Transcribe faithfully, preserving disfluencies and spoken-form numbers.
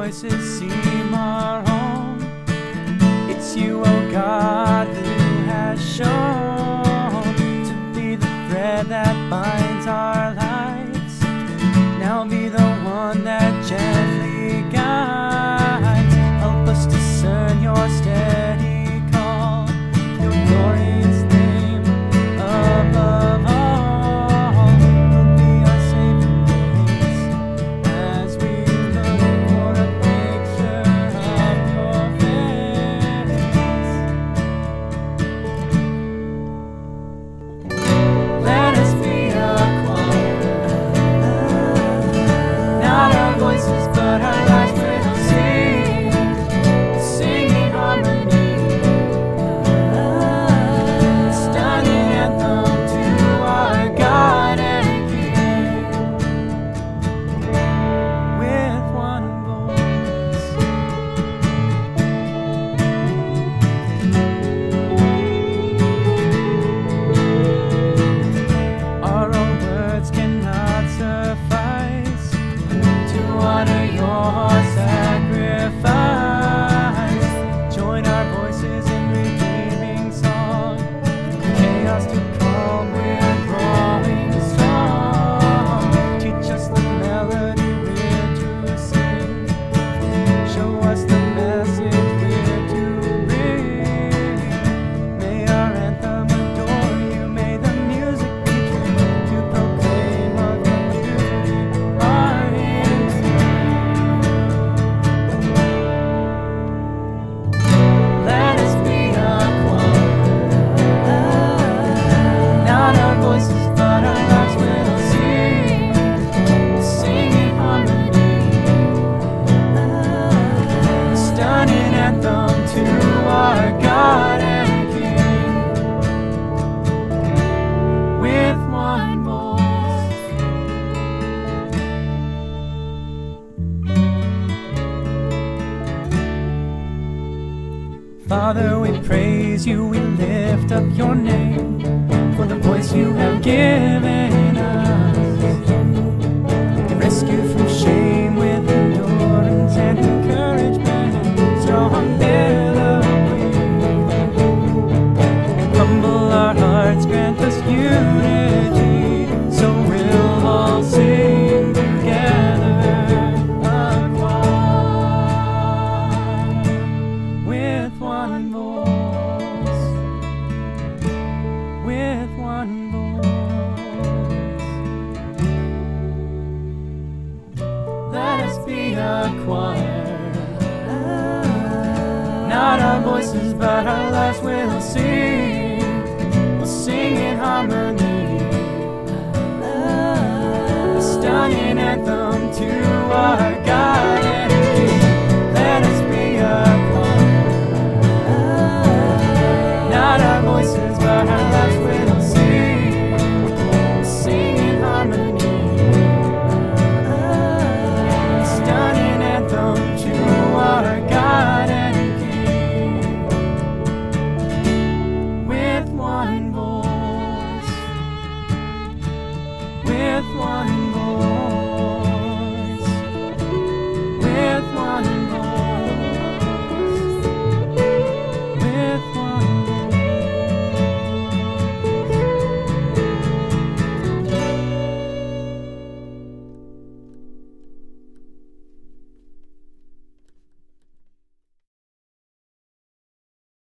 voices seem our own. It's you, oh God, who has shown to be the thread that binds our lives. Now be the one that gently guides. Help us discern your steady call, your glorious name above all. Will be our saving grace as we look for a picture of your face. Let us be a choir, not our voices but our lives will sing, sing in harmony, stunning anthem to our God and King, with one voice. Our own words cannot suffice to honor your sacrifice. Join our voices in redeeming song. Chaos to calm, we're growing strong. Teach us the melody we're to sing. Show us the message we're to bring. May our anthem adore you. May the music be true to proclaim of your beauty, our Let us be a choir, not our voices but our lives will sing, sing in harmony, a stunning anthem to our God and King, with one voice. Father, we praise you, we lift up your name for the voice you have given us. Rescue from shame with endurance and encouragement, strong billowy. Humble our hearts, grant us unity, so we'll all sing together, a choir, with one voice, with one voice. Let us be a choir, not our voices but our lives will sing, we'll sing in harmony, a stunning anthem